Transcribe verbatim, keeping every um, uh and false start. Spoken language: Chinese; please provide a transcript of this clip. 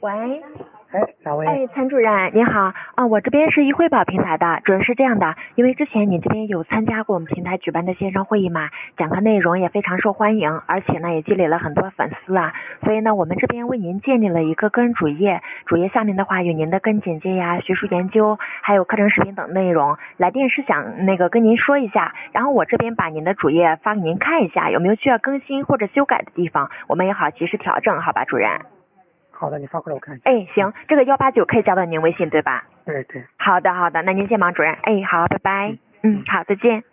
喂， 哎，哪位？ 哎，陈主任您好啊，我这边是易汇宝平台的，主任是这样的，因为之前你这边有参加过我们平台举办的线上会议嘛，讲课内容也非常受欢迎，而且呢也积累了很多粉丝啊，所以呢我们这边为您建立了一个个人主页，主页下面的话有您的个人简介呀、学术研究，还有课程视频等内容。来电是想那个跟您说一下，然后我这边把您的主页发给您看一下，有没有需要更新或者修改的地方，我们也好及时调整，好吧，主任？ 好的，你发过来我看一下。 哎，行，这个幺八九可以加到您微信对吧？ 对对。 好的好的，那您先忙，主任。哎，好，拜拜。嗯，好，再见。